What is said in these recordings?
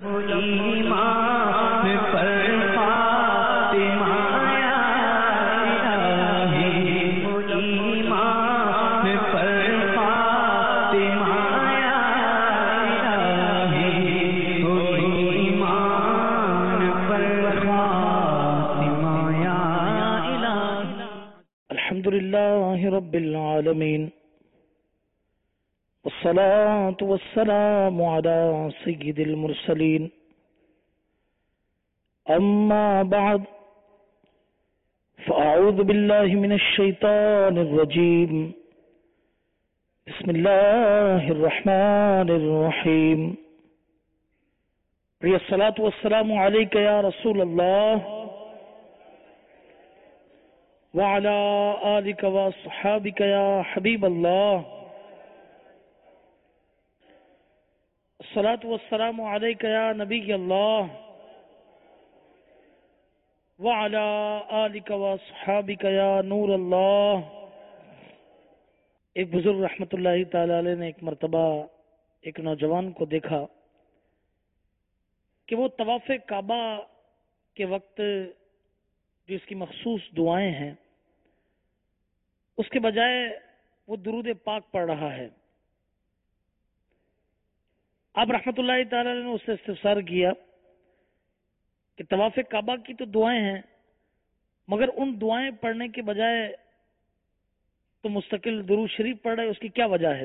ایمان پر فاطمہ یا الہی، ایمان پر فاطمہ یا الہی، ایمان پر فاطمہ یا الہی۔ الحمدللہ رب العالمین، والصلاة والسلام على سید المرسلین، اما بعد فاعوذ باللہ من الشیطان الرجیم، بسم اللہ الرحمن الرحیم۔ الصلاة والسلام علیک یا رسول اللہ وعلى آلک وصحابک یا حبیب اللہ، الصلاة والسلام علیک یا نبی اللہ وعلى آلک وصحابک یا نور اللہ۔ ایک بزرگ رحمت اللہ تعالی علیہ نے ایک مرتبہ ایک نوجوان کو دیکھا کہ وہ طواف کعبہ کے وقت جو اس کی مخصوص دعائیں ہیں اس کے بجائے وہ درود پاک پڑھ رہا ہے۔ آپ رحمت اللہ تعالی نے اس سے استفسار کیا کہ طواف کعبہ کی تو دعائیں ہیں مگر ان دعائیں پڑھنے کے بجائے تو مستقل درود شریف پڑھ رہے، اس کی کیا وجہ ہے؟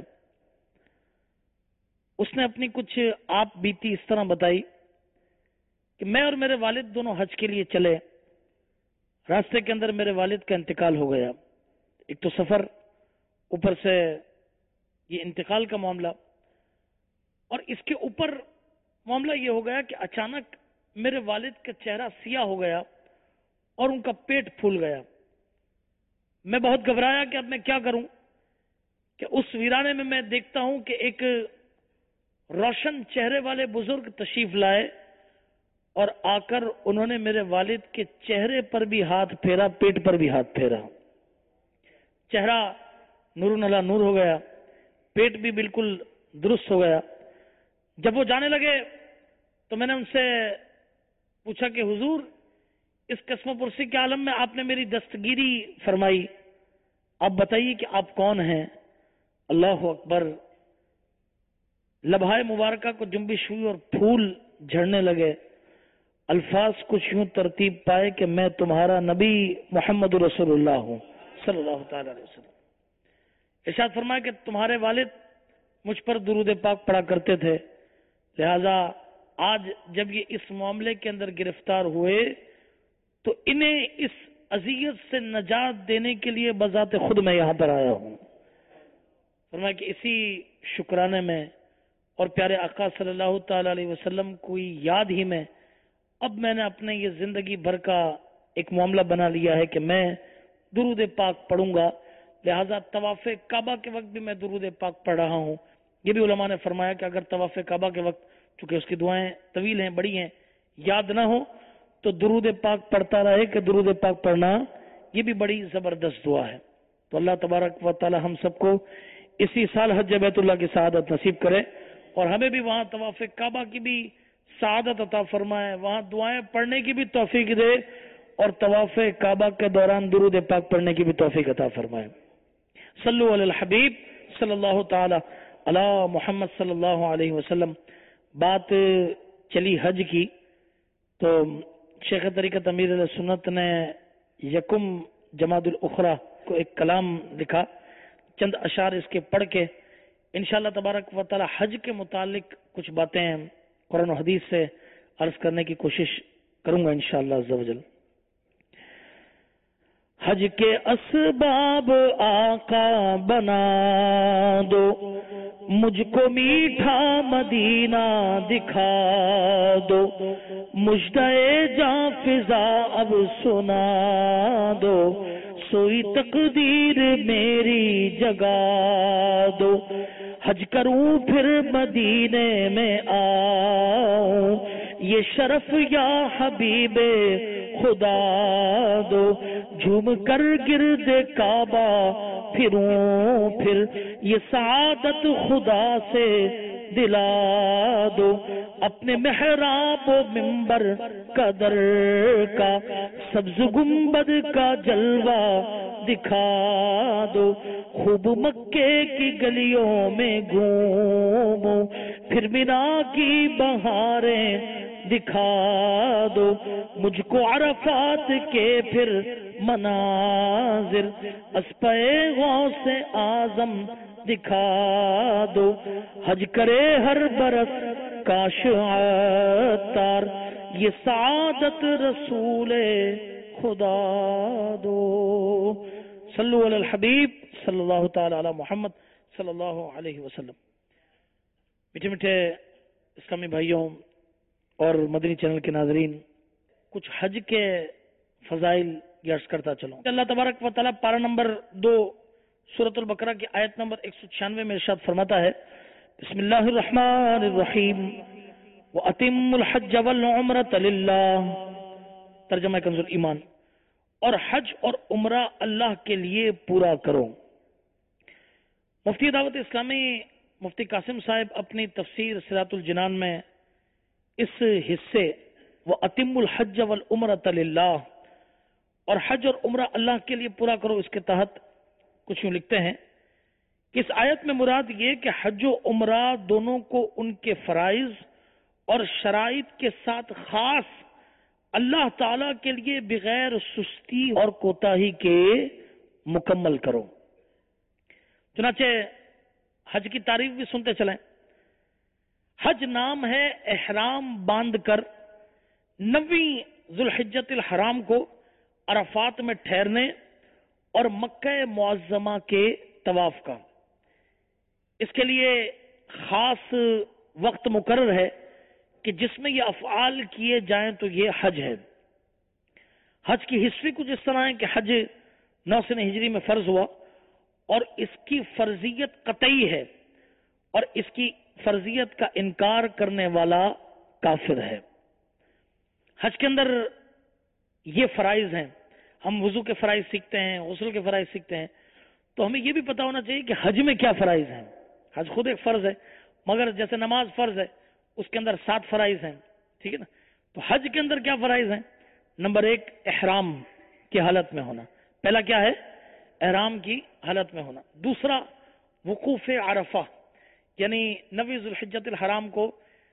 اس نے اپنی کچھ آپ بیتی اس طرح بتائی کہ میں اور میرے والد دونوں حج کے لیے چلے، راستے کے اندر میرے والد کا انتقال ہو گیا۔ ایک تو سفر، اوپر سے یہ انتقال کا معاملہ، اور اس کے اوپر معاملہ یہ ہو گیا کہ اچانک میرے والد کا چہرہ سیاہ ہو گیا اور ان کا پیٹ پھول گیا۔ میں بہت گھبرایا کہ اب میں کیا کروں کہ اس ویرانے میں دیکھتا ہوں کہ ایک روشن چہرے والے بزرگ تشریف لائے اور آ کر انہوں نے میرے والد کے چہرے پر بھی ہاتھ پھیرا، پیٹ پر بھی ہاتھ پھیرا۔ چہرہ نور نلا نور ہو گیا، پیٹ بھی بالکل درست ہو گیا۔ جب وہ جانے لگے تو میں نے ان سے پوچھا کہ حضور اس قسم و پرسی کے عالم میں آپ نے میری دستگیری فرمائی، آپ بتائیے کہ آپ کون ہیں؟ اللہ اکبر، لبہائے مبارکہ کو جنبش ہوئی اور پھول جھڑنے لگے، الفاظ کچھ یوں ترتیب پائے کہ میں تمہارا نبی محمد رسول اللہ ہوں صلی اللہ تعالی علیہ وسلم۔ ارشاد فرمایا کہ تمہارے والد مجھ پر درود پاک پڑھا کرتے تھے، لہذا آج جب یہ اس معاملے کے اندر گرفتار ہوئے تو انہیں اس اذیت سے نجات دینے کے لیے بذات خود میں یہاں پر آیا ہوں۔ فرمایا کہ اسی شکرانے میں اور پیارے آقا صلی اللہ تعالی علیہ وسلم کوئی یاد ہی میں اب میں نے اپنے یہ زندگی بھر کا ایک معاملہ بنا لیا ہے کہ میں درود پاک پڑھوں گا، لہذا طواف کعبہ کے وقت بھی میں درود پاک پڑھ رہا ہوں۔ یہ بھی علماء نے فرمایا کہ اگر طواف کعبہ کے وقت چونکہ اس کی دعائیں طویل ہیں، بڑی ہیں، یاد نہ ہو تو درود پاک پڑھتا رہے کہ درود پاک پڑھنا یہ بھی بڑی زبردست دعا ہے۔ تو اللہ تبارک و تعالی ہم سب کو اسی سال حج بیت اللہ کی سعادت نصیب کرے اور ہمیں بھی وہاں طواف کعبہ کی بھی سعادت عطا فرمائے، وہاں دعائیں پڑھنے کی بھی توفیق دے اور طواف کعبہ کے دوران درود پاک پڑھنے کی بھی توفیق عطا فرمائے۔ صلو علی الحبیب صلی اللہ تعالی علی محمد صلی اللہ علیہ وسلم۔ بات چلی حج کی تو شیخ طریقت امیر علیہ سنت نے یکم جمادی الاخری کو ایک کلام لکھا، چند اشعار اس کے پڑھ کے انشاءاللہ تبارک و تعالی حج کے متعلق کچھ باتیں قرآن و حدیث سے عرض کرنے کی کوشش کروں گا انشاءاللہ عز و جل۔ حج کے اسباب آقا بنا دو، مجھ کو میٹھا مدینہ دکھا دو، مژدۂ جاں فضا اب سنا دو، سوئی تقدیر میری جگا دو، حج کروں پھر مدینے میں آؤں، یہ شرف یا حبیب خدا دو، جھوم کر گرد کعبہ پھروں پھر یہ سعادت خدا سے دلا دو، اپنے محراب و منبر کا در کا سبز گنبد کا جلوہ دکھا دو، خوب مکے کی گلیوں میں گھومو، پھر مینا کی بہاریں دکھا دو، مجھ کو عرفات کے پھر مناظر اسپے غوث اعظم دکھا دو، حج کرے ہر برس کاش عطار یہ سعادت رسول خدا دو۔ صلو علی الحبیب صلی اللہ تعالی علی محمد صلی اللہ علیہ وسلم۔ میٹھے میٹھے اسلامی بھائیوں اور مدنی چینل کے ناظرین، کچھ حج کے فضائل عرض کرتا چلوں۔ اللہ تبارک و تعالیٰ پارہ نمبر 2 سورۃ البقرہ کی آیت نمبر 196 میں ارشاد فرماتا ہے، بسم اللہ الرحمن الرحیم وَأَتِمُّ الْحَجَّ وَالْعُمْرَةَ لِلَّهِ، ترجمہ کنز ایمان، اور حج اور عمرہ اللہ کے لیے پورا کرو۔ مفتی دعوت اسلامی مفتی قاسم صاحب اپنی تفسیر صراط الجنان میں اس حصے وَأَتِمُّ الْحَجَّ وَالْعُمْرَةَ لِلَّهِ اور حج اور عمرہ اللہ کے لیے پورا کرو، اس کے تحت کچھ یوں لکھتے ہیں کہ اس آیت میں مراد یہ کہ حج و عمرہ دونوں کو ان کے فرائض اور شرائط کے ساتھ خاص اللہ تعالی کے لیے بغیر سستی اور کوتاہی کے مکمل کرو۔ چنانچہ حج کی تعریف بھی سنتے چلیں۔ حج نام ہے احرام باندھ کر 9 ذو الحجۃ الحرام کو عرفات میں ٹھہرنے اور مکہ معظمہ کے طواف کا۔ اس کے لیے خاص وقت مقرر ہے کہ جس میں یہ افعال کیے جائیں تو یہ حج ہے۔ حج کی ہسٹری کچھ اس طرح ہے کہ حج 9 ہجری میں فرض ہوا اور اس کی فرضیت قطعی ہے، اور اس کی فرضیت کا انکار کرنے والا کافر ہے۔ حج کے اندر یہ فرائض ہیں، ہم وضو کے فرائض سیکھتے ہیں، غسل کے فرائض سیکھتے ہیں، تو ہمیں یہ بھی پتا ہونا چاہیے کہ حج میں کیا فرائض ہیں۔ حج خود ایک فرض ہے، مگر جیسے نماز فرض ہے اس کے اندر 7 فرائض ہیں، ٹھیک ہے نا؟ تو حج کے اندر کیا فرائض ہیں؟ نمبر 1 احرام کی حالت میں ہونا، پہلا کیا ہے؟ احرام کی حالت میں ہونا۔ دوسرا وقوف عرفہ، یعنی 9 ذو الحجۃ الحرام کو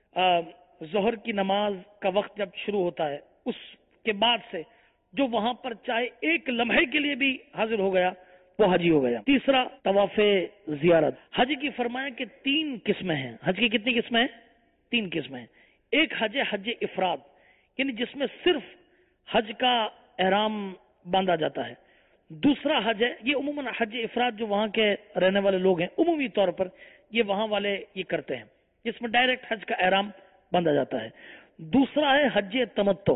ظہر کی نماز کا وقت جب شروع ہوتا ہے اس کے بعد سے جو وہاں پر چاہے ایک لمحے کے لیے بھی حاضر ہو گیا وہ حجی ہو گیا۔ تیسرا طواف زیارت۔ حج کی فرمایا کہ 3 قسمیں ہیں۔ حج کی کتنی قسمیں ہیں؟ 3 قسمیں ہیں۔ ایک حج افراد، یعنی جس میں صرف حج کا احرام باندھا جاتا ہے۔ دوسرا حج ہے، یہ عموماً حج افراد جو وہاں کے رہنے والے لوگ ہیں عمومی طور پر یہ وہاں والے یہ کرتے ہیں، جس میں ڈائریکٹ حج کا احرام باندھا جاتا ہے۔ دوسرا ہے حج تمتع،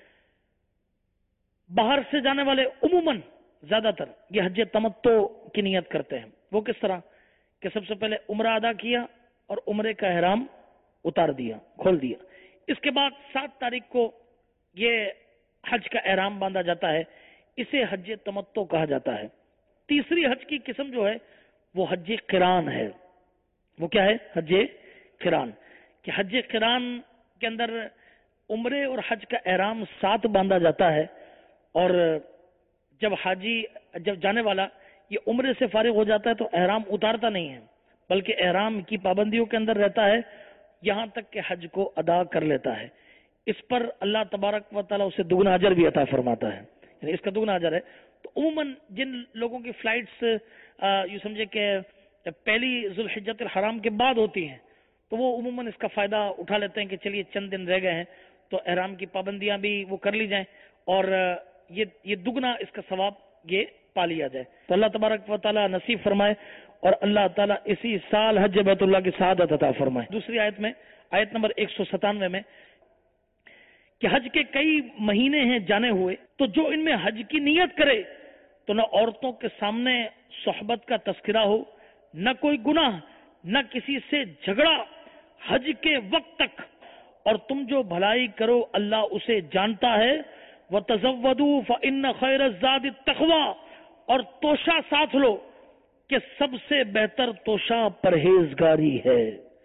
باہر سے جانے والے عموماً زیادہ تر یہ حج تمتع کی نیت کرتے ہیں۔ وہ کس طرح کہ سب سے پہلے عمرہ ادا کیا اور عمرے کا احرام اتار دیا، کھول دیا، اس کے بعد 7 تاریخ کو یہ حج کا احرام باندھا جاتا ہے، اسے حج تمتع کہا جاتا ہے۔ تیسری حج کی قسم جو ہے وہ حج قران ہے۔ وہ کیا ہے؟ حج قران، کہ حج قران کے اندر عمرے اور حج کا احرام ساتھ باندھا جاتا ہے، اور جب جانے والا یہ عمرے سے فارغ ہو جاتا ہے تو احرام اتارتا نہیں ہے، بلکہ احرام کی پابندیوں کے اندر رہتا ہے یہاں تک کہ حج کو ادا کر لیتا ہے۔ اس پر اللہ تبارک و تعالیٰ اسے دگنا اجر بھی عطا فرماتا ہے، یعنی اس کا دگنا اجر ہے۔ تو عموماً جن لوگوں کی فلائٹس یوں سمجھے کہ پہلی ذو الحجۃ الحرام کے بعد ہوتی ہیں تو وہ عموماً اس کا فائدہ اٹھا لیتے ہیں کہ چلیے چند دن رہ گئے ہیں تو احرام کی پابندیاں بھی وہ کر لی جائیں اور یہ دگنا اس کا ثواب یہ پا لیا جائے۔ تو اللہ تبارک و تعالیٰ نصیب فرمائے اور اللہ تعالیٰ اسی سال حج بیت اللہ کی سعادت عطا فرمائے۔ دوسری آیت میں، آیت نمبر 197 میں، کہ حج کے کئی مہینے ہیں جانے ہوئے، تو جو ان میں حج کی نیت کرے تو نہ عورتوں کے سامنے صحبت کا تذکرہ ہو، نہ کوئی گناہ، نہ کسی سے جھگڑا حج کے وقت تک، اور تم جو بھلائی کرو اللہ اسے جانتا ہے۔ وَتَزَوَّدُوا فَإِنَّ خَيْرَ الزَّادِ التَّقْوَىٰ، اور توشہ ساتھ لو کہ سب سے بہتر توشہ پرہیزگاری ہے۔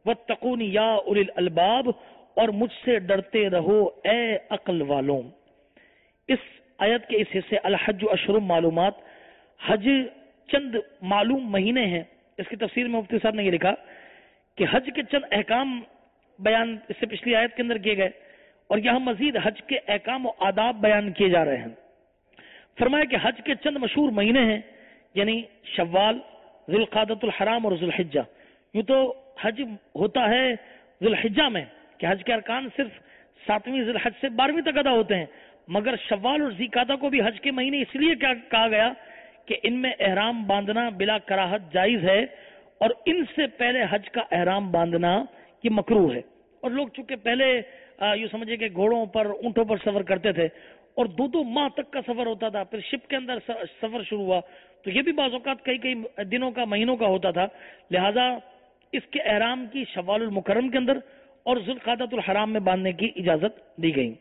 واتقونی یا اولی الالباب، اور مجھ سے ڈرتے رہو اے عقل والوں۔ اس آیت کے اس حصے الحج اشہر معلومات، حج چند معلوم مہینے ہیں۔ اس کی تفسیر میں مفتی صاحب نے یہ لکھا کہ حج کے چند احکام بیان اس سے پچھلی آیت کے اندر کیے گئے، اور یہاں مزید حج کے احکام و آداب بیان کیے جا رہے ہیں۔ فرمایا کہ حج کے چند مشہور مہینے ہیں، یعنی شوال، ذوالقعدۃ الحرام اور ذوالحجہ۔ یوں تو حج ہوتا ہے ذوالحجہ میں کہ حج کے ارکان صرف 7ویں ذی الحج سے 12ویں تک ادا ہوتے ہیں، مگر شوال اور ذوالقعدہ کو بھی حج کے مہینے اس لیے کہا گیا کہ ان میں احرام باندھنا بلا کراہت جائز ہے، اور ان سے پہلے حج کا احرام باندھنا یہ مکروہ ہے۔ اور لوگ چونکہ پہلے یوں سمجھے کہ گھوڑوں پر اونٹوں پر سفر کرتے تھے اور 2 ماہ تک کا سفر ہوتا تھا، پھر شپ کے اندر سفر شروع ہوا تو یہ بھی بعض اوقات کئی دنوں کا مہینوں کا ہوتا تھا، لہذا اس کے احرام کی شوال المکرم کے اندر اور ذوالقعدۃ الحرام میں باندھنے کی اجازت دی گئی۔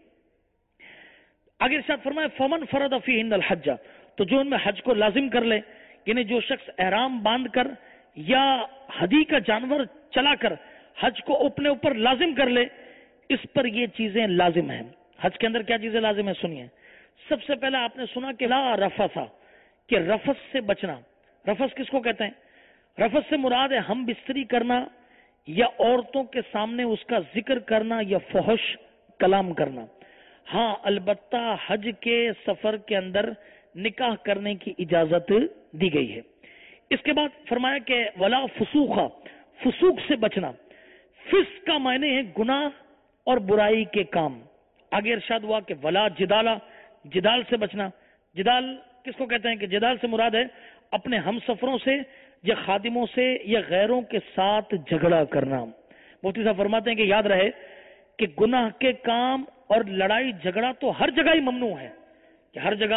آگے ارشاد فرمایا فمن فرض فیہن الحج، تو جو ان میں حج کو لازم کر لے، یعنی جو شخص احرام باندھ کر یا ہدی کا جانور چلا کر حج کو اپنے اوپر لازم کر لے، اس پر یہ چیزیں لازم ہیں۔ حج کے اندر کیا چیزیں لازم ہیں سنیے۔ سب سے پہلے آپ نے سنا کہ لا رفث، کہ رفث سے بچنا۔ رفث کس کو کہتے ہیں؟ رفث سے مراد ہے ہم بستری کرنا یا عورتوں کے سامنے اس کا ذکر کرنا یا فحش کلام کرنا۔ ہاں البتہ حج کے سفر کے اندر نکاح کرنے کی اجازت دی گئی ہے۔ اس کے بعد فرمایا کہ ولا فسوق، فسوق سے بچنا۔ فسق کا معنی ہے گناہ اور برائی کے کام۔ آگے ارشاد ہوا کہ ولا جدالہ، جدال سے بچنا۔ جدال کس کو کہتے ہیں؟ کہ جدال سے مراد ہے اپنے ہم سفروں سے یا خادموں سے یا غیروں کے ساتھ جھگڑا کرنا۔ مفتی صاحب فرماتے ہیں کہ یاد رہے کہ گناہ کے کام اور لڑائی جھگڑا تو ہر جگہ ہی ممنوع ہے، کہ ہر جگہ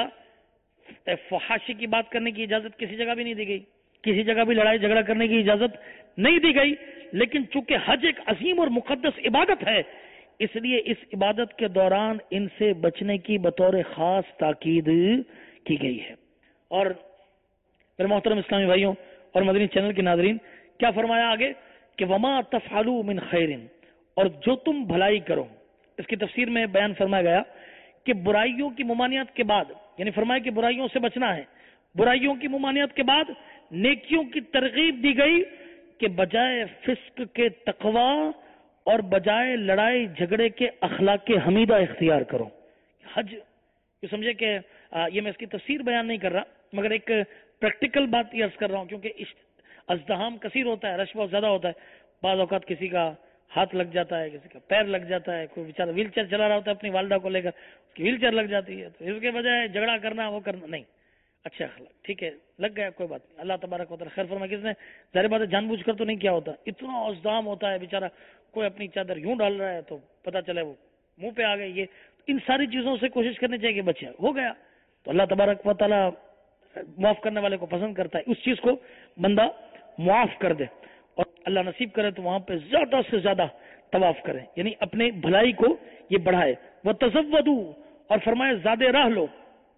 فحاشی کی بات کرنے کی اجازت کسی جگہ بھی نہیں دی گئی، کسی جگہ بھی لڑائی جھگڑا کرنے کی اجازت نہیں دی گئی، لیکن چونکہ حج ایک عظیم اور مقدس عبادت ہے اس لیے اس عبادت کے دوران ان سے بچنے کی بطور خاص تاکید کی گئی ہے۔ اور میرے محترم اسلامی بھائیوں اور مدنی چینل کے ناظرین، کیا فرمایا آگے کہ وما تفعلوا من خیر، اور جو تم بھلائی کرو۔ اس کی تفسیر میں بیان فرمایا گیا کہ برائیوں کی ممانعت کے بعد، یعنی فرمایا کہ برائیوں سے بچنا ہے، برائیوں کی ممانعت کے بعد نیکیوں کی ترغیب دی گئی کہ بجائے فسق کے تقوی اور بجائے لڑائی جھگڑے کے اخلاق حمیدہ اختیار کرو۔ حج یہ سمجھے کہ یہ میں اس کی تفسیر بیان نہیں کر رہا، مگر ایک پریکٹیکل بات یہ عرض کر رہا ہوں، کیونکہ ازدحام کثیر ہوتا ہے، رش بہت زیادہ ہوتا ہے، بعض اوقات کسی کا ہاتھ لگ جاتا ہے، کسی کا پیر لگ جاتا ہے، کوئی بیچارہ ویل چیئر چلا رہا ہوتا ہے اپنی والدہ کو لے کر، اس کی ویل چیئر لگ جاتی ہے، تو اس کے بجائے جھگڑا کرنا وہ کرنا نہیں، اچھا اخلاق ٹھیک ہے، لگ گیا کوئی بات نہیں، اللہ تبارک و تعالیٰ خیر فرمائے۔ کس نے ظاہر بات ہے جان بوجھ کر تو نہیں کیا ہوتا، اتنا ازدحام ہوتا ہے، بیچارہ کوئی اپنی چادر یوں ڈال رہا ہے تو پتہ چلے وہ منہ پہ آ گئے، یہ ان ساری چیزوں سے کوشش کرنی چاہیے کہ بچے ہو گیا تو اللہ تبارک و تعالیٰ معاف کرنے والے کو پسند کرتا ہے، اس چیز کو بندہ معاف کر دے، اور اللہ نصیب کرے تو وہاں پہ زیادہ سے زیادہ طواف کرے، یعنی اپنے بھلائی کو یہ بڑھائے۔ وَتَزَوَّدُوا، اور فرمائے زیادہ راہ لو۔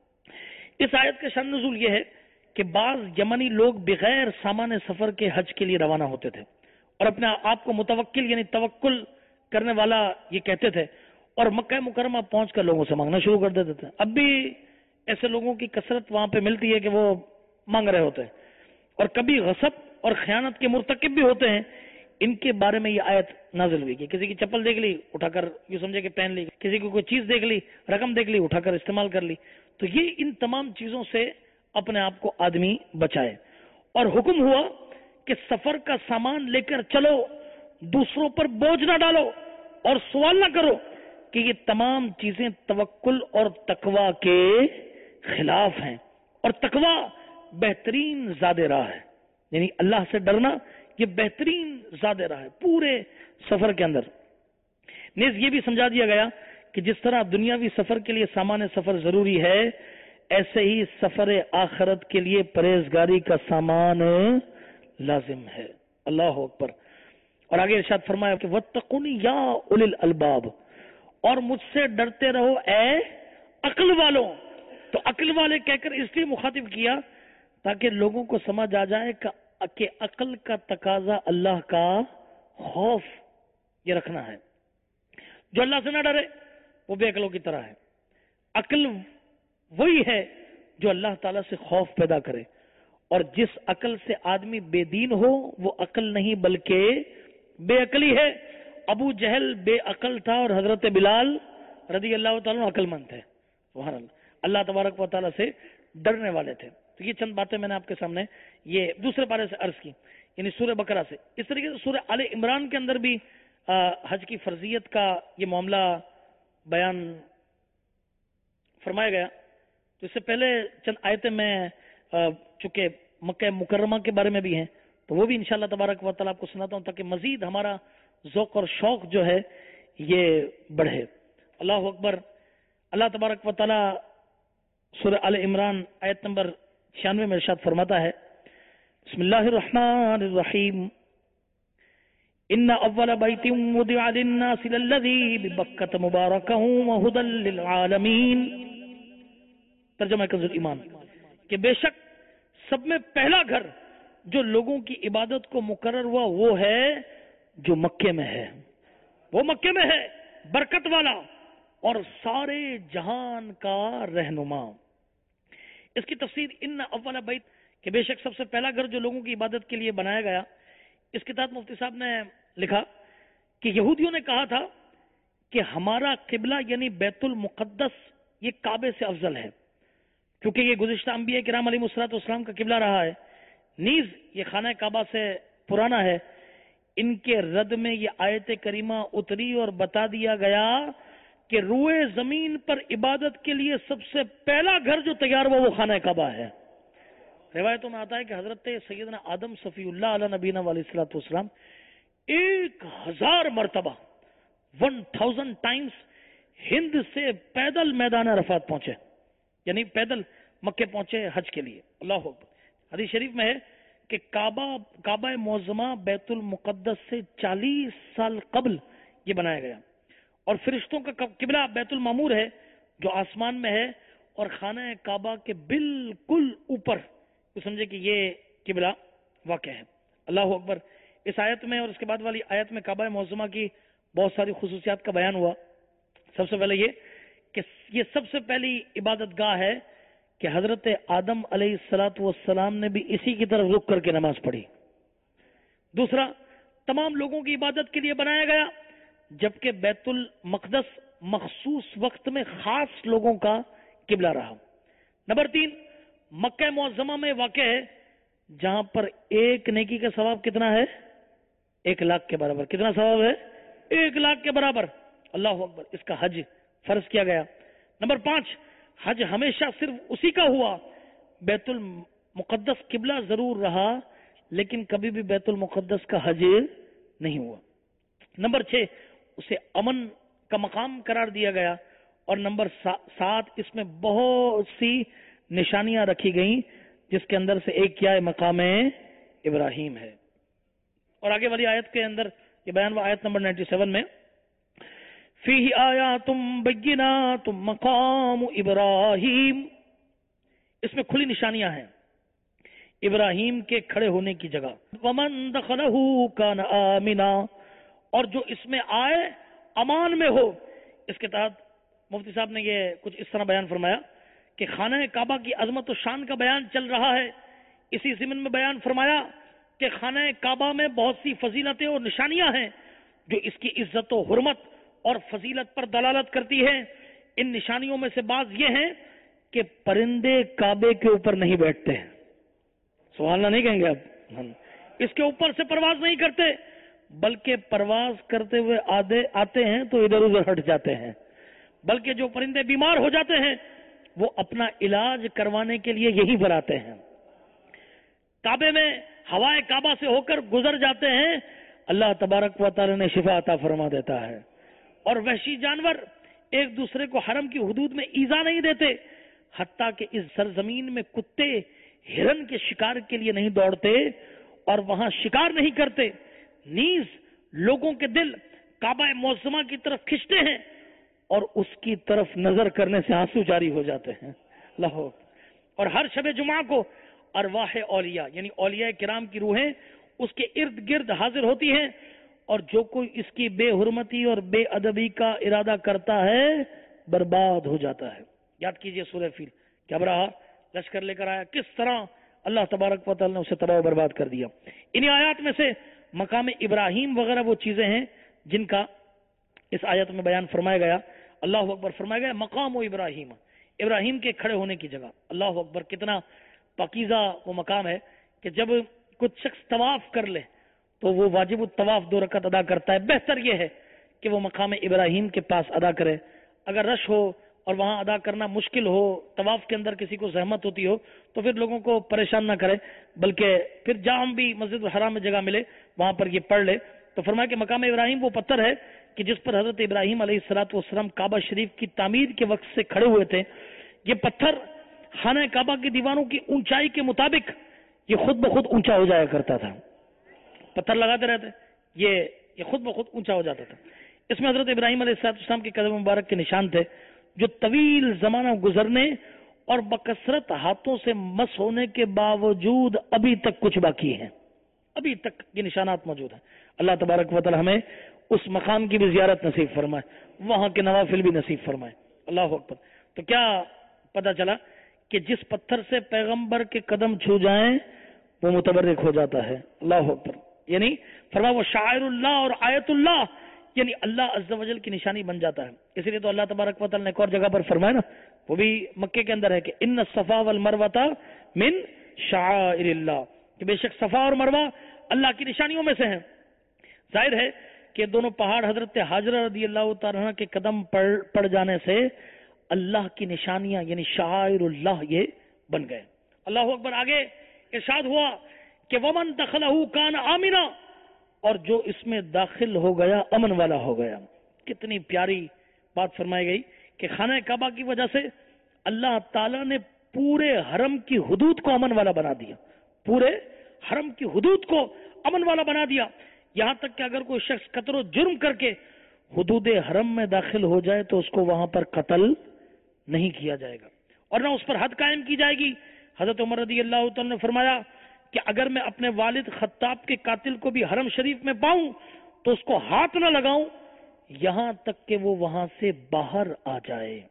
اس آیت کا شان نزول یہ ہے کہ بعض یمنی لوگ بغیر سامان سفر کے حج کے لیے روانہ ہوتے تھے اور اپنے آپ کو متوکل یعنی توکل کرنے والا یہ کہتے تھے، اور مکہ مکرمہ پہنچ کر لوگوں سے مانگنا شروع کر دیتے تھے۔ اب بھی ایسے لوگوں کی کثرت وہاں پہ ملتی ہے کہ وہ مانگ رہے ہوتے ہیں، اور کبھی غصب اور خیانت کے مرتکب بھی ہوتے ہیں۔ ان کے بارے میں یہ آیت نازل ہوئی کہ کسی کی چپل دیکھ لی اٹھا کر یوں سمجھے کہ پہن لی، کسی کو کوئی چیز دیکھ لی، رقم دیکھ لی اٹھا کر استعمال کر لی، تو یہ ان تمام چیزوں سے اپنے آپ کو آدمی بچائے۔ اور حکم ہوا کہ سفر کا سامان لے کر چلو، دوسروں پر بوجھ نہ ڈالو اور سوال نہ کرو، کہ یہ تمام چیزیں توکل اور تقوی کے خلاف ہیں، اور تقوی بہترین زاد راہ ہے، یعنی اللہ سے ڈرنا یہ بہترین زاد راہ ہے پورے سفر کے اندر۔ نیز یہ بھی سمجھا دیا گیا کہ جس طرح دنیاوی سفر کے لیے سامان سفر ضروری ہے، ایسے ہی سفر آخرت کے لیے پرہیزگاری کا سامان لازم ہے۔ اللہ اکبر۔ اور آگے ارشاد فرمایا کہ وَاتَّقُونِ یا اُولِي الْأَلْبَابِ، اور مجھ سے ڈرتے رہو اے عقل والوں۔ تو عقل والے کہہ کر اس لیے مخاطب کیا تاکہ لوگوں کو سمجھ آ جائے کہ عقل کا تقاضا اللہ کا خوف یہ رکھنا ہے. جو اللہ سے نہ ڈرے وہ بے عقلوں کی طرح ہے. عقل وہی ہے جو اللہ تعالیٰ سے خوف پیدا کرے، اور جس عقل سے آدمی بے دین ہو وہ عقل نہیں بلکہ بے عقلی ہے. ابو جہل بے عقل تھا اور حضرت بلال رضی اللہ تعالیٰ عقل مند تھے. سبحان اللہ. اللہ تبارک و تعالیٰ سے ڈرنے والے تھے. تو یہ چند باتیں میں نے آپ کے سامنے یہ دوسرے پارے سے عرض کی، یعنی سورہ بقرہ سے. اس طریقے سے سورہ آل عمران کے اندر بھی حج کی فرضیت کا یہ معاملہ بیان فرمایا گیا. تو اس سے پہلے چند آیتیں میں چونکہ مکہ مکرمہ کے بارے میں بھی ہیں تو وہ بھی انشاءاللہ تبارک و تعالیٰ آپ کو سناتا ہوں تاکہ مزید ہمارا ذوق اور شوق جو ہے یہ بڑھے. اللہ اکبر. اللہ تبارک و تعالیٰ سورہ آل عمران آیت نمبر 96 میں ارشاد فرماتا ہے، بسم اللہ الرحمن الرحیم، ان اول بیت وضع للناس للذی ببکۃ مبارکا وہدی للعالمین. ترجمہ کنز ایمان کہ بے شک سب میں پہلا گھر جو لوگوں کی عبادت کو مقرر ہوا وہ ہے جو مکے میں ہے. وہ مکے میں ہے، برکت والا اور سارے جہان کا رہنما. اس کی تفسیر ان اول بیت کہ بے شک سب سے پہلا گھر جو لوگوں کی عبادت کے لیے بنایا گیا. اس کے تحت مفتی صاحب نے لکھا کہ یہودیوں نے کہا تھا کہ ہمارا قبلہ یعنی بیت المقدس یہ کعبے سے افضل ہے کیونکہ یہ گزشتہ انبیاء کرام علیہ الصلوۃ والسلام کا قبلہ رہا ہے، نیز یہ خانہ کعبہ سے پرانا ہے. ان کے رد میں یہ آیت کریمہ اتری اور بتا دیا گیا کہ روئے زمین پر عبادت کے لیے سب سے پہلا گھر جو تیار ہوا وہ خانہ کعبہ ہے. روایتوں میں آتا ہے کہ حضرت سیدنا آدم صفی اللہ علیہ نبینا علیہ الصلوۃ والسلام 1000 مرتبہ 1000 ٹائمز ہند سے پیدل میدان عرفات پہنچے، یعنی پیدل مکے پہنچے حج کے لیے. اللہ اکبر. حدیث شریف میں ہے کہ کعبہ معظمہ بیت المقدس سے 40 سال قبل یہ بنایا گیا، اور فرشتوں کا قبلہ بیت المعمور ہے جو آسمان میں ہے، اور خانہ کعبہ کے بالکل اوپر تو سمجھے کہ یہ قبلہ واقع ہے. اللہ اکبر. اس آیت میں اور اس کے بعد والی آیت میں کعبہ معظمہ کی بہت ساری خصوصیات کا بیان ہوا. سب سے پہلے یہ کہ یہ سب سے پہلی عبادت گاہ ہے کہ حضرت آدم علیہ الصلوۃ والسلام نے بھی اسی کی طرف رک کر کے نماز پڑھی. دوسرا، تمام لوگوں کی عبادت کے لیے بنایا گیا جبکہ بیت المقدس مخصوص وقت میں خاص لوگوں کا قبلہ رہا. نمبر 3، مکہ معظمہ میں واقع ہے جہاں پر ایک نیکی کا ثواب کتنا ہے؟ 1,00,000 کے برابر. کتنا ثواب ہے؟ 1,00,000 کے برابر. اللہ اکبر. اس کا حج فرض کیا گیا. نمبر 5، حج ہمیشہ صرف اسی کا ہوا. بیت المقدس قبلہ ضرور رہا لیکن کبھی بھی بیت المقدس کا حج نہیں ہوا. نمبر 6، اسے امن کا مقام قرار دیا گیا. اور نمبر 7، اس میں بہت سی نشانیاں رکھی گئیں جس کے اندر سے ایک کیا ہے؟ مقام ابراہیم ہے. اور آگے والی آیت کے اندر یہ بیان ہوا آیت نمبر 97 میں، فیہ آیات بینات مقام ابراہیم. اس میں کھلی نشانیاں ہیں ابراہیم کے کھڑے ہونے کی جگہ. ومن دخلہ کان آمنا، اور جو اس میں آئے امان میں ہو. اس کے تحت مفتی صاحب نے یہ کچھ اس طرح بیان فرمایا کہ خانہ کعبہ کی عظمت و شان کا بیان چل رہا ہے. اسی ضمن میں بیان فرمایا کہ خانہ کعبہ میں بہت سی فضیلتیں اور نشانیاں ہیں جو اس کی عزت و حرمت اور فضیلت پر دلالت کرتی ہے. ان نشانیوں میں سے بعض یہ ہیں کہ پرندے کعبے کے اوپر نہیں بیٹھتے ہیں. سبحان اللہ نہیں کہیں گے آپ؟ اس کے اوپر سے پرواز نہیں کرتے بلکہ پرواز کرتے ہوئے آتے ہیں تو ادھر ادھر ہٹ جاتے ہیں. بلکہ جو پرندے بیمار ہو جاتے ہیں وہ اپنا علاج کروانے کے لیے یہی پر آتے ہیں. کعبے میں ہوائے کعبہ سے ہو کر گزر جاتے ہیں، اللہ تبارک و تعالی نے شفا عطا فرما دیتا ہے. اور وحشی جانور ایک دوسرے کو حرم کی حدود میں ایذا نہیں دیتے، حتیٰ کہ اس سرزمین میں کتے ہرن کے شکار کے لیے نہیں دوڑتے اور وہاں شکار نہیں کرتے. نیز لوگوں کے دل کعبہ معظمہ کی طرف کھنچتے ہیں اور اس کی طرف نظر کرنے سے آنسو جاری ہو جاتے ہیں. اللہ. اور ہر شب جمعہ کو ارواح اولیاء یعنی اولیاء کرام کی روحیں اس کے ارد گرد حاضر ہوتی ہیں اور جو کوئی اس کی بے حرمتی اور بے ادبی کا ارادہ کرتا ہے برباد ہو جاتا ہے. یاد کیجئے سورہ فیل کہ ابرہا لشکر لے کر آیا، کس طرح اللہ تبارک و تعالی نے اسے تباہ و برباد کر دیا. انہی آیات میں سے مقام ابراہیم وغیرہ وہ چیزیں ہیں جن کا اس آیت میں بیان فرمایا گیا. اللہ اکبر فرمایا گیا مقام و ابراہیم، ابراہیم کے کھڑے ہونے کی جگہ. اللہ اکبر، کتنا پاکیزہ وہ مقام ہے کہ جب کچھ شخص طواف کر لے تو وہ واجب الطواف 2 رکعت ادا کرتا ہے. بہتر یہ ہے کہ وہ مقام ابراہیم کے پاس ادا کرے. اگر رش ہو اور وہاں ادا کرنا مشکل ہو، طواف کے اندر کسی کو زحمت ہوتی ہو، تو پھر لوگوں کو پریشان نہ کرے، بلکہ پھر جہاں بھی مسجد الحرام میں جگہ ملے وہاں پر یہ پڑھ لے. تو فرمایا کہ مقام ابراہیم وہ پتھر ہے کہ جس پر حضرت ابراہیم علیہ الصلوۃ والسلام کعبہ شریف کی تعمیر کے وقت سے کھڑے ہوئے تھے. یہ پتھر خانہ کعبہ کی دیواروں کی اونچائی کے مطابق یہ خود بخود اونچا ہو جایا کرتا تھا. پتھر لگاتے رہتے یہ خود بخود اونچا ہو جاتا تھا. اس میں حضرت ابراہیم علیہ السلام کے قدم مبارک کے نشان تھے جو طویل زمانہ گزرنے اور بکثرت ہاتھوں سے مس ہونے کے باوجود ابھی تک کچھ باقی ہیں. ابھی تک یہ نشانات موجود ہیں. اللہ تبارک و تعالی ہمیں اس مقام کی بھی زیارت نصیب فرمائے، وہاں کے نوافل بھی نصیب فرمائے. اللہ اکبر. تو کیا پتہ چلا کہ جس پتھر سے پیغمبر کے قدم چھو جائیں وہ متبرک ہو جاتا ہے. اللہ اکبر. یعنی فرمایا وہ شاعر اللہ اور آیت اللہ، یعنی اللہ عز و جل کی نشانی بن جاتا ہے. اسی لیے تو اللہ تبارک و تعالی نے ایک اور جگہ پر فرمایا نا، وہ بھی مکے کے اندر ہے کہ ان الصفا والمروہ من شعائر اللہ، کہ بے شک صفا اور مروہ اللہ کی نشانیوں میں سے ہیں. ظاہر ہے کہ دونوں پہاڑ حضرت حاجرہ رضی اللہ تعالیٰ عنہ کے قدم پڑ جانے سے اللہ کی نشانیاں یعنی شعائر اللہ یہ بن گئے. اللہ اکبر. آگے ارشاد ہوا کہ ومن دخلہ کان آمنا، اور جو اس میں داخل ہو گیا امن والا ہو گیا. کتنی پیاری بات فرمائی گئی کہ خانہ کعبہ کی وجہ سے اللہ تعالیٰ نے پورے حرم کی حدود کو امن والا بنا دیا. پورے حرم کی حدود کو امن والا بنا دیا. یہاں تک کہ اگر کوئی شخص قتل و جرم کر کے حدود حرم میں داخل ہو جائے تو اس کو وہاں پر قتل نہیں کیا جائے گا اور نہ اس پر حد قائم کی جائے گی. حضرت عمر رضی اللہ تعالیٰ نے فرمایا کہ اگر میں اپنے والد خطاب کے قاتل کو بھی حرم شریف میں پاؤں تو اس کو ہاتھ نہ لگاؤں یہاں تک کہ وہ وہاں سے باہر آ جائے.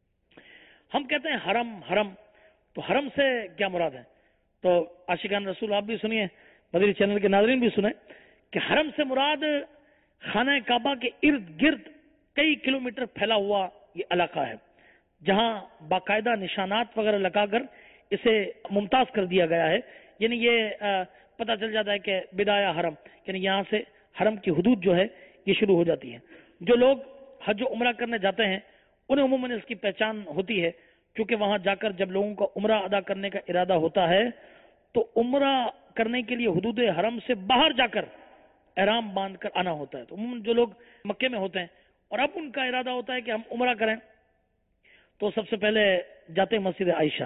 ہم کہتے ہیں حرم حرم، تو حرم سے کیا مراد ہے؟ تو عاشقان رسول آپ بھی سنیے، مدری چینل کے ناظرین بھی سنیں کہ حرم سے مراد خانہ کعبہ کے ارد گرد کئی کلومیٹر پھیلا ہوا یہ علاقہ ہے جہاں باقاعدہ نشانات وغیرہ لگا کر اسے ممتاز کر دیا گیا ہے. یعنی یہ پتہ چل جاتا ہے کہ بدایہ حرم، یعنی یہاں سے حرم کی حدود جو ہے یہ شروع ہو جاتی ہے. جو لوگ حج و عمرہ کرنے جاتے ہیں انہیں عموماً اس کی پہچان ہوتی ہے، کیونکہ وہاں جا کر جب لوگوں کا عمرہ ادا کرنے کا ارادہ ہوتا ہے تو عمرہ کرنے کے لیے حدود حرم سے باہر جا کر احرام باندھ کر آنا ہوتا ہے. تو عموماً جو لوگ مکے میں ہوتے ہیں اور اب ان کا ارادہ ہوتا ہے کہ ہم عمرہ کریں تو سب سے پہلے جاتے ہیں مسجد عائشہ.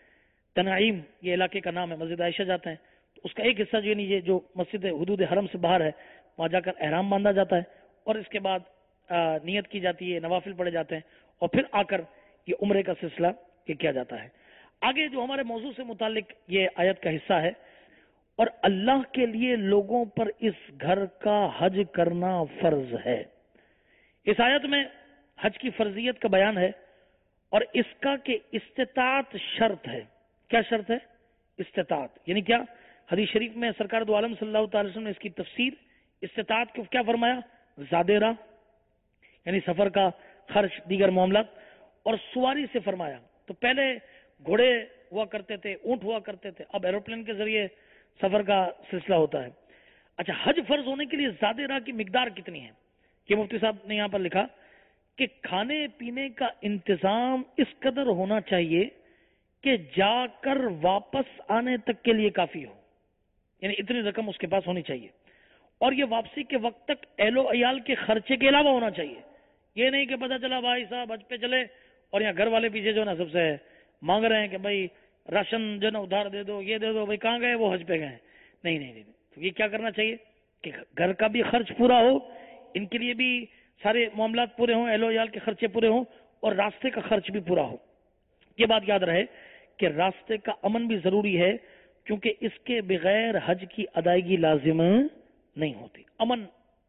تنعیم یہ علاقے کا نام ہے، مسجد عائشہ جاتے ہیں. تو اس کا ایک حصہ جو ہے یہ جو مسجد حدود حرم سے باہر ہے وہاں جا کر احرام باندھا جاتا ہے اور اس کے بعد نیت کی جاتی ہے، نوافل پڑھے جاتے ہیں اور پھر آ کر یہ عمرے کا سلسلہ یہ کیا جاتا ہے. آگے جو ہمارے موضوع سے متعلق یہ آیت کا حصہ ہے، اور اللہ کے لیے لوگوں پر اس گھر کا حج کرنا فرض ہے. اس آیت میں حج کی فرضیت کا بیان ہے اور اس کا کہ استطاعت شرط ہے. کیا شرط ہے؟ استطاعت. یعنی کیا؟ حدیث شریف میں سرکار دو عالم صلی اللہ تعالی وسلم نے اس کی تفسیر استطاعت کو کیا فرمایا؟ زادہ راہ یعنی سفر کا خرچ، دیگر معاملات، اور سواری سے فرمایا. تو پہلے گھوڑے ہوا کرتے تھے، اونٹ ہوا کرتے تھے، اب ایروپلین کے ذریعے سفر کا سلسلہ ہوتا ہے. اچھا، حج فرض ہونے کے لیے زادہ راہ کی مقدار کتنی ہے؟ یہ مفتی صاحب نے یہاں پر لکھا کہ کھانے پینے کا انتظام اس قدر ہونا چاہیے کہ جا کر واپس آنے تک کے لیے کافی ہو. یعنی اتنی رقم اس کے پاس ہونی چاہیے اور یہ واپسی کے وقت تک اہل و عیال کے خرچے کے علاوہ ہونا چاہیے. یہ نہیں کہ پتہ چلا بھائی صاحب حج پہ چلے اور یہاں گھر والے پیچھے جو نا سب سے مانگ رہے ہیں کہ بھائی راشن جو نا ادھار دے دو، یہ دے دو، بھائی کہاں گئے؟ وہ حج پہ گئے ہیں. نہیں نہیں نہیں. تو یہ کیا کرنا چاہیے کہ گھر کا بھی خرچ پورا ہو، ان کے لیے بھی سارے معاملات پورے ہوں، اہل و عیال کے خرچے پورے ہوں اور راستے کا خرچ بھی پورا ہو. یہ بات یاد رہے کہ راستے کا امن بھی ضروری ہے کیونکہ اس کے بغیر حج کی ادائیگی لازم نہیں ہوتی. امن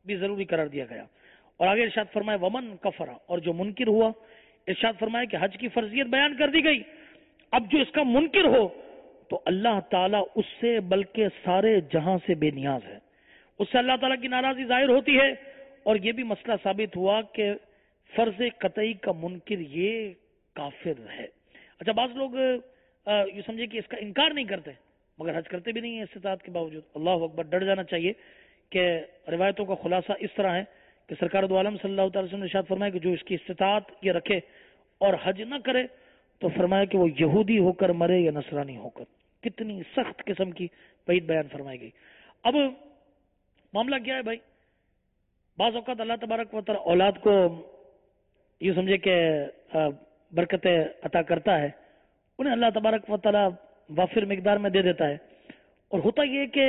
بھی ضروری قرار دیا گیا. اور آگے ارشاد فرمائے ومن کفرا، اور جو منکر ہوا، ارشاد فرمائے کہ حج کی فرضیت بیان کر دی گئی. اب جو اس کا منکر ہو تو اللہ تعالیٰ اس سے بلکہ سارے جہاں سے بے نیاز ہے، اس سے اللہ تعالیٰ کی ناراضی ظاہر ہوتی ہے. اور یہ بھی مسئلہ ثابت ہوا کہ فرض قطعی کا منکر یہ کافر ہے. اچھا، بعض لوگ یہ سمجھے کہ اس کا انکار نہیں کرتے مگر حج کرتے بھی نہیں ہیں استطاعت کے باوجود. اللہ اکبر، ڈر جانا چاہیے کہ روایتوں کا خلاصہ اس طرح ہے کہ سرکار دو عالم صلی اللہ تعالی وسلم نے ارشاد فرمایا کہ جو اس کی استطاعت یہ رکھے اور حج نہ کرے تو فرمایا کہ وہ یہودی ہو کر مرے یا نصرانی ہو کر. کتنی سخت قسم کی وعید بیان فرمائی گئی. اب معاملہ کیا ہے بھائی، بعض اوقات اللہ تبارک و تعالی اولاد کو یہ سمجھے کہ برکتیں عطا کرتا ہے، انہیں اللہ تبارک و تعالی وافر مقدار میں دے دیتا ہے. اور ہوتا یہ کہ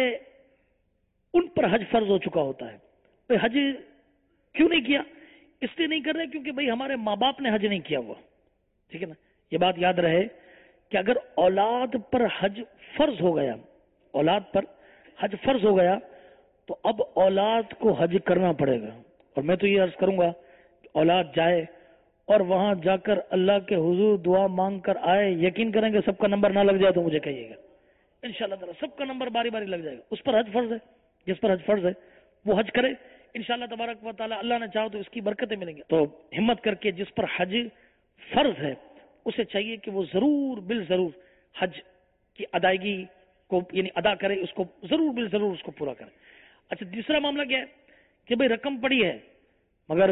ان پر حج فرض ہو چکا ہوتا ہے. بھائی حج کیوں نہیں کیا؟ اس لیے نہیں کر رہے کیونکہ بھائی ہمارے ماں باپ نے حج نہیں کیا ہوا. ٹھیک ہے نا، یہ بات یاد رہے کہ اگر اولاد پر حج فرض ہو گیا، اولاد پر حج فرض ہو گیا تو اب اولاد کو حج کرنا پڑے گا. اور میں تو یہ عرض کروں گا کہ اولاد جائے اور وہاں جا کر اللہ کے حضور دعا مانگ کر آئے، یقین کریں گے سب کا نمبر نہ لگ جائے تو مجھے کہیے گا، انشاءاللہ تعالی سب کا نمبر باری باری لگ جائے گا. اس پر حج فرض ہے، جس پر حج فرض ہے وہ حج کرے انشاءاللہ تبارک و تعالی. اللہ نے چاہو تو اس کی برکتیں ملیں گی. تو ہمت کر کے جس پر حج فرض ہے اسے چاہیے کہ وہ ضرور بالضرور حج کی ادائیگی کو یعنی ادا کرے، اس کو ضرور بالضرور اس کو پورا کرے. اچھا، دوسرا معاملہ کیا ہے کہ بھئی رقم پڑی ہے مگر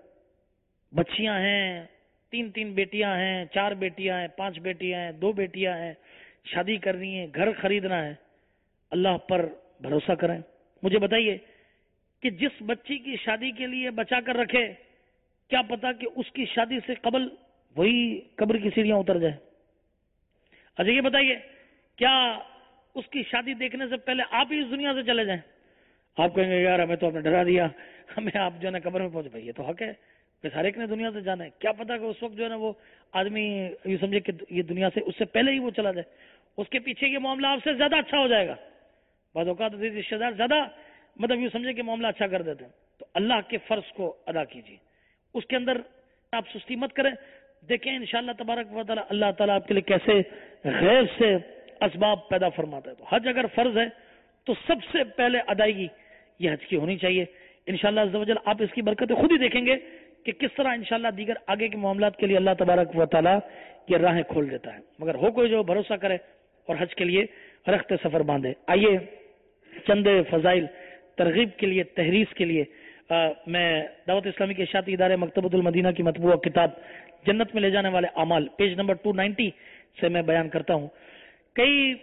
بچیاں ہیں، 3 بیٹیاں ہیں، 4 بیٹیاں ہیں، 5 بیٹیاں ہیں، 2 بیٹیاں ہیں، شادی کرنی ہے، گھر خریدنا ہے. اللہ پر بھروسہ کریں. مجھے بتائیے کہ جس بچی کی شادی کے لیے بچا کر رکھے، کیا پتا کہ اس کی شادی سے قبل وہی قبر کی سیڑھیاں اتر جائے. اچھا یہ بتائیے کیا اس کی شادی دیکھنے سے پہلے آپ ہی اس دنیا سے چلے جائیں؟ آپ کہیں گے یار ہمیں تو آپ نے ڈرا دیا، ہمیں آپ جو ہے نا قبر میں پہنچ گئی. یہ تو حق ہے کہ ہر ایک نے دنیا سے جانا ہے. کیا پتا کہ اس وقت جو ہے نا وہ آدمی یہ سمجھے کہ یہ دنیا سے اس سے پہلے ہی وہ چلا جائے، اس کے پیچھے یہ معاملہ آپ سے زیادہ اچھا ہو جائے گا. بعض اوقات رشتہ دار زیادہ یوں سمجھے کہ معاملہ اچھا کر دیتے ہیں. تو اللہ کے فرض کو ادا کیجیے، اس کے اندر آپ سستی مت کریں. دیکھیں انشاءاللہ تبارک و تعالی اللہ تعالیٰ آپ کے لیے کیسے غیب سے اسباب پیدا فرماتا ہے. تو حج اگر فرض ہے تو سب سے پہلے ادائیگی یہ حج کی ہونی چاہیے. انشاءاللہ عز و جل آپ اس کی برکتیں خود ہی دیکھیں گے کہ کس طرح انشاءاللہ دیگر آگے کے معاملات کے لیے اللہ تبارک و تعالیٰ یہ راہیں کھول دیتا ہے. مگر ہو کوئی جو بھروسہ کرے اور حج کے لیے رخت سفر باندھے. آئیے چند فضائل ترغیب کے لیے، تحریص کے لیے میں دعوت اسلامی کے اشاعتی ادارے مکتبۃ المدینہ کی مطبوعہ کتاب جنت میں لے جانے والے اعمال پیج نمبر 290 سے میں بیان کرتا ہوں. کئی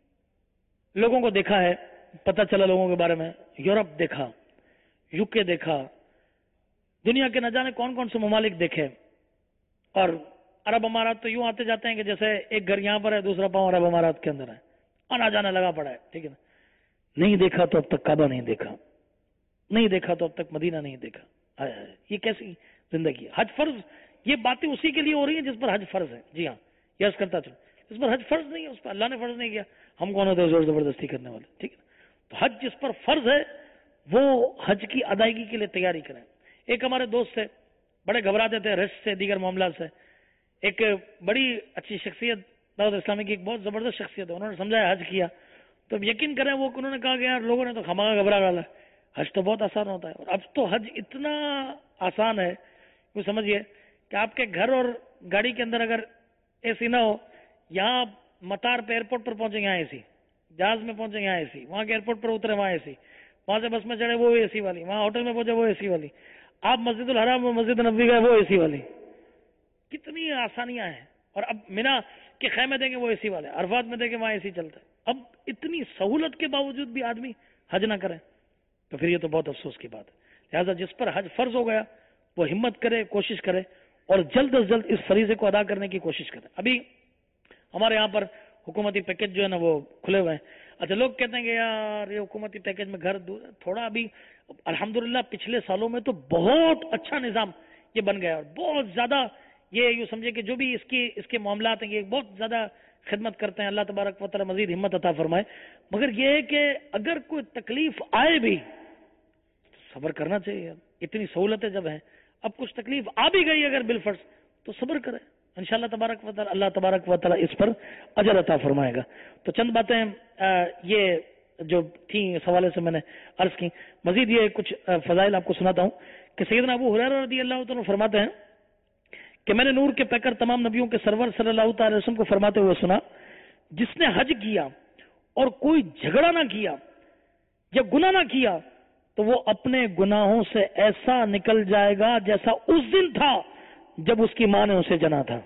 لوگوں کو دیکھا ہے، پتہ چلا لوگوں کے بارے میں، یورپ دیکھا، UK دیکھا، دنیا کے نہ جانے کون کون سے ممالک دیکھے. اور عرب امارات تو یوں آتے جاتے ہیں کہ جیسے ایک گھر یہاں پر ہے، دوسرا پاؤں عرب امارات کے اندر ہے، آنا جانا لگا پڑا ہے. ٹھیک ہے نا، نہیں دیکھا تو اب تک کعبہ نہیں دیکھا، نہیں دیکھا تو اب تک مدینہ نہیں دیکھا. یہ کیسی زندگی ہے؟ حج فرض، یہ باتیں اسی کے لیے ہو رہی ہیں جس پر حج فرض ہے. جی ہاں، یس کرتا چلو، اس پر حج فرض نہیں ہے، اس پر اللہ نے فرض نہیں کیا، ہم کون ہوتے ہیں زور زبردستی کرنے والے. ٹھیک ہے، تو حج جس پر فرض ہے وہ حج کی ادائیگی کے لیے تیاری کریں. ایک ہمارے دوست تھے، بڑے گھبراتے تھے رشک سے، دیگر معاملات سے. ایک بڑی اچھی شخصیت دعوت اسلامی کی، ایک بہت زبردست شخصیت ہے، انہوں نے سمجھایا حج کیا تو اب یقین کریں وہ انہوں نے کہا کہ یار لوگوں نے تو خامخواہ گھبرا ڈالا، حج تو بہت آسان ہوتا ہے. اور اب تو حج اتنا آسان ہے وہ سمجھیے کہ آپ کے گھر اور گاڑی کے اندر اگر اے سی نہ ہو، یہاں مطار پہ ایئرپورٹ پر پہنچے یہاں اے سی، جہاز میں پہنچے یہاں اے سی، وہاں کے ایئرپورٹ پر اترے وہاں اے سی، وہاں سے بس میں چڑھے وہ اے سی والی، وہاں ہوٹل میں پہنچے وہ اے سی والی، آپ مسجد الحرام میں مسجد نبوی گئے وہ اے سی والی. کتنی آسانیاں ہیں. اور اب مینا کے خیمے دیں گے وہ اے سی والے، عرفات میں دیں گے وہاں اے سی چلتا ہے. اب اتنی سہولت کے باوجود بھی آدمی حج نہ کرے تو پھر یہ تو بہت افسوس کی بات ہے. لہٰذا جس پر حج فرض ہو گیا وہ ہمت کرے، کوشش کرے اور جلد از جلد اس فریضے کو ادا کرنے کی کوشش کرے. ابھی ہمارے یہاں پر حکومتی پیکج جو ہے نا وہ کھلے ہوئے ہیں. اچھا لوگ کہتے ہیں کہ یار یہ حکومتی پیکج میں گھر دور تھوڑا، ابھی الحمدللہ پچھلے سالوں میں تو بہت اچھا نظام یہ بن گیا اور بہت زیادہ یہ یوں سمجھے کہ جو بھی اس کے معاملات ہیں یہ بہت زیادہ خدمت کرتے ہیں. اللہ تبارک و تعالی مزید ہمت عطا فرمائے. مگر یہ ہے کہ اگر کوئی تکلیف آئے بھی صبر کرنا چاہیے. اتنی سہولتیں جب ہیں, اب کچھ تکلیف آ بھی گئی اگر بالفرض تو صبر کرے, انشاءاللہ تبارک و تعالی اللہ تبارک و تعالی اس پر اجر عطا فرمائے گا. تو چند باتیں یہ جو تھیں اس حوالے سے میں نے عرض کی. مزید یہ کچھ فضائل آپ کو سناتا ہوں کہ سیدنا ابو ہریرہ رضی اللہ تعالیٰ فرماتے ہیں کہ میں نے نور کے پیکر تمام نبیوں کے سرور صلی اللہ تعالی وسلم کو فرماتے ہوئے سنا, جس نے حج کیا اور کوئی جھگڑا نہ کیا یا گناہ نہ کیا تو وہ اپنے گناہوں سے ایسا نکل جائے گا جیسا اس دن تھا جب اس کی ماں نے اسے جنا تھا.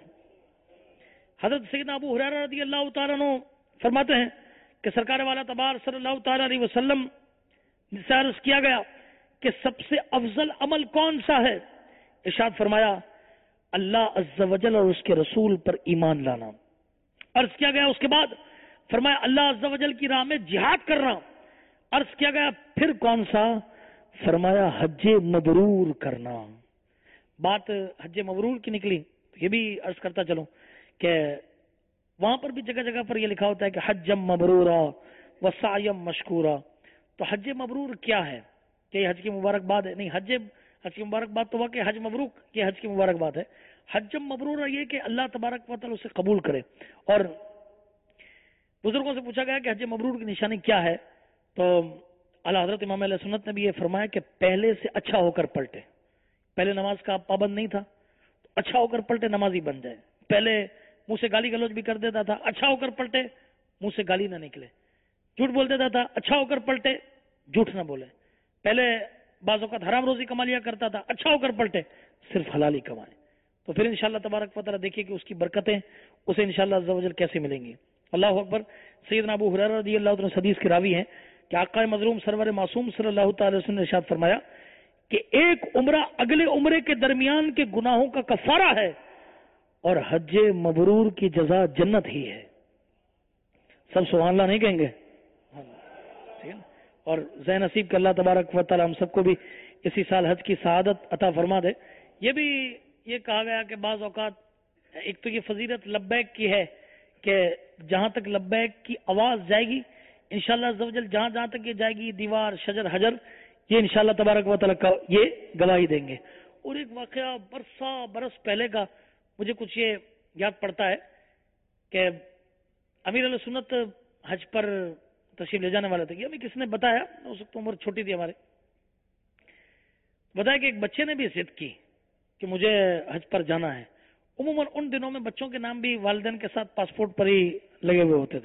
حضرت سیدنا ابو ہریرہ رضی اللہ تعالیٰ عنہ فرماتے ہیں کہ سرکار والا تبار صلی اللہ تعالی علیہ وسلم سے عرض کیا گیا کہ سب سے افضل عمل کون سا ہے؟ ارشاد فرمایا اللہ عز و جل اور اس کے رسول پر ایمان لانا. عرض کیا گیا اس کے بعد فرمایا اللہ عز و جل کی راہ میں جہاد کرنا. عرض کیا گیا پھر کون سا؟ فرمایا حج مبرور کرنا. بات حج مبرور کی نکلی. یہ بھی عرض کرتا چلوں کہ وہاں پر بھی جگہ جگہ پر یہ لکھا ہوتا ہے کہ حجم مبرورا وسعیم مشکورا. تو حج مبرور کیا ہے؟ کہ یہ حج کی مبارکباد ہے؟ نہیں, حج کی مبارکباد تو واقعی حج مبرور یہ حج کی مبارکباد ہے. حجم مبرور یہ کہ اللہ تبارک و تعالی اسے قبول کرے. اور بزرگوں سے پوچھا گیا کہ حج مبرور کی نشانی کیا ہے, تو اعلیٰ حضرت امام علیہ سنت نے بھی یہ فرمایا کہ پہلے سے اچھا ہو کر پلٹے. پہلے نماز کا پابند نہیں تھا تو اچھا ہو کر پلٹے نمازی بن جائے. پہلے منہ سے گالی گلوچ بھی کر دیتا تھا, اچھا ہو کر پلٹے منہ سے گالی نہ نکلے. جھوٹ بول دیتا تھا, اچھا ہو کر پلٹے جھوٹ نہ بولے. پہلے بعض اوقات حرام روزی کما لیا کرتا تھا, اچھا ہو کر پلٹے صرف حلالی کمائے. تو پھر انشاءاللہ تبارک و تعالی دیکھیے کہ اس کی برکتیں اسے انشاءاللہ عز و جل کیسے ملیں گی. اللہ اکبر. سیدنا ابو ہریرہ رضی اللہ عنہ حدیث کے راوی ہیں کہ آقا مظلوم سرور معصوم صلی اللہ تعالی وسلم نے ارشاد فرمایا کہ ایک عمرہ اگلے عمرے کے درمیان کے گناہوں کا کفارہ ہے اور حج مبرور کی جزا جنت ہی ہے. سب سبحان اللہ نہیں کہیں گے؟ ٹھیک ہے. اور ذہن نصیب کہ اللہ تبارک و تعالی ہم سب کو بھی اسی سال حج کی سعادت عطا فرما دے. یہ بھی یہ کہا گیا کہ بعض اوقات ایک تو یہ فضیلت لبیک کی ہے کہ جہاں تک لبیک کی آواز جائے گی انشاءاللہ عز و جل جہاں جہاں تک یہ جائے گی دیوار شجر حجر یہ انشاءاللہ تبارک و تعالی کا یہ گواہی دیں گے. اور ایک واقعہ برس پہلے کا مجھے کچھ یہ یاد پڑتا ہے کہ امیر علیہ سنت حج پر تشریف لے جانے والے تھے. یہ بھی کس نے بتایا, اس وقت عمر چھوٹی تھی ہمارے, بتایا کہ ایک بچے نے بھی ضد کی کہ مجھے حج پر جانا ہے. عموماً ان دنوں میں بچوں کے نام بھی والدین کے ساتھ پاسپورٹ پر ہی لگے ہوئے ہوتے تھے.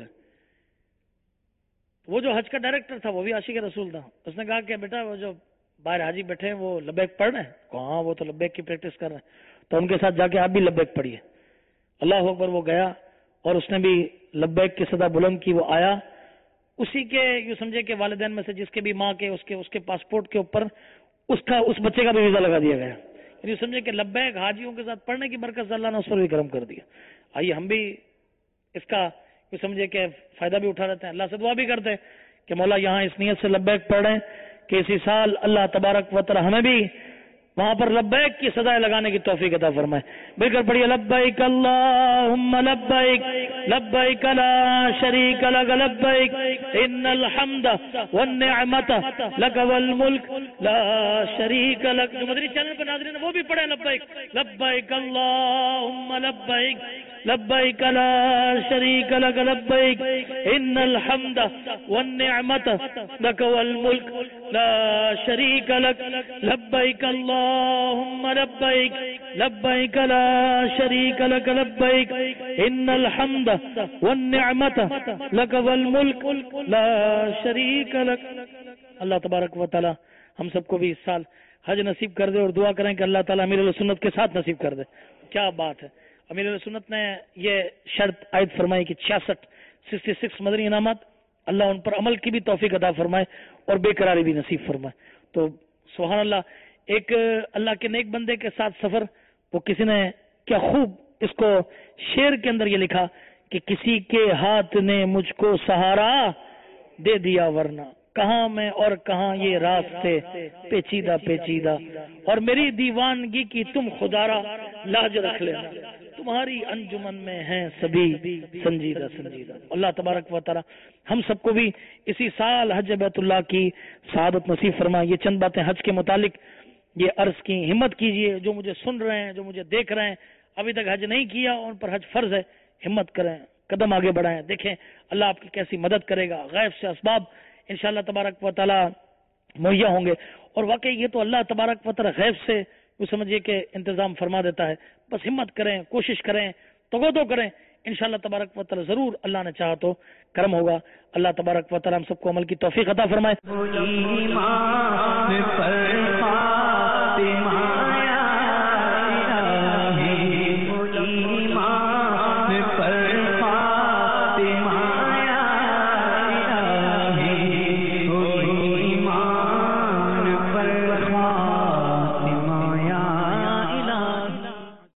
وہ جو حج کا ڈائریکٹر تھا وہ بھی عاشق رسول تھا. اس نے کہا کہ بیٹا وہ جو باہر حاجی بیٹھے ہیں وہ لبیک پڑھ رہے ہیں؟ ہاں وہ تو لبیک کی پریکٹس کر رہے ہیں. تو ان کے ساتھ جا کے آپ بھی لبیک پڑھیے. اللہ اکبر. وہ گیا اور اس نے بھی لبیک کی صدا بلند کی. وہ آیا اسی کے یوں سمجھے کہ والدین میں سے جس کے بھی ماں کے اس کے پاسپورٹ کے اوپر اس بچے کا بھی ویزا لگا دیا گیا. یوں سمجھے کہ لبیک حاجیوں کے ساتھ پڑھنے کی برکت سے اللہ نے اس پر بھی کرم کر دیا. آئیے ہم بھی اس کا یوں سمجھے کہ فائدہ بھی اٹھا رہتے ہیں. اللہ سے دعا بھی کرتے ہیں کہ مولا یہاں اس نیت سے لبیک پڑھ رہے ہیں کہ اسی سال اللہ تبارک و تعالی ہمیں بھی وہاں پر لبیک کی صدائیں لگانے کی توفیق عطا فرمائے. مل کر پڑھیے لبیک اللہم لبیک لبیک لا شریک لک لبیک ان الحمد والنعمت لک والملک لا شریک لک. جو مدنی چینل پر ناظرین ہیں وہ بھی پڑھیں لبیک لبیک اللہم لبیک لبیک لا شریک لک لبیک ان الحمد والنعمت لک والملک لا شریک لک لبیک اللہم لبیک لبیک لا شریک لک لبیک ان الحمد والنعمت لک والملک لا شریک لک. اللہ تبارک و تعالی ہم سب کو بھی اس سال حج نصیب کر دے اور دعا کریں کہ اللہ تعالیٰ امیر علیہ سنت کے ساتھ نصیب کر دے. کیا بات ہے. امیر علیہ سنت نے یہ شرط عائد فرمائی کہ 66 مدنی انعامات اللہ ان پر عمل کی بھی توفیق عطا فرمائے اور بے قراری بھی نصیب فرمائے. تو سبحان اللہ. ایک اللہ کے نیک بندے کے ساتھ سفر, وہ کسی نے کیا خوب اس کو شعر کے اندر یہ لکھا کہ کسی کے ہاتھ نے مجھ کو سہارا دے دیا ورنہ کہاں میں اور کہاں یہ راستے پیچیدہ پیچیدہ اور میری دیوانگی کی تم خدا را لاج رکھ لینا. تم تمہاری انجمن میں ہیں سبھی سنجیدہ سنجیدہ. اللہ تبارک و تعالی ہم سب کو بھی اسی سال حج بیت اللہ کی سعادت نصیب فرمائے. یہ چند باتیں حج کے متعلق یہ عرض کی. ہمت کیجئے جو مجھے سن رہے ہیں، جو مجھے دیکھ رہے ہیں، ابھی تک حج نہیں کیا اور ان پر حج فرض ہے، ہمت کریں، قدم آگے بڑھائیں. دیکھیں اللہ آپ کی کیسی مدد کرے گا. غیب سے اسباب انشاءاللہ تبارک و تعالی مہیا ہوں گے. اور واقعی یہ تو اللہ تبارک و تعالی غیب سے وہ سمجھیے کہ انتظام فرما دیتا ہے. بس ہمت کریں، کوشش کریں، توغو کریں، انشاءاللہ تبارک و تعالی ضرور اللہ نے چاہا تو کرم ہوگا. اللہ تبارک و تعالی ہم سب کو عمل کی توفیق عطا فرمائے. ایمان پر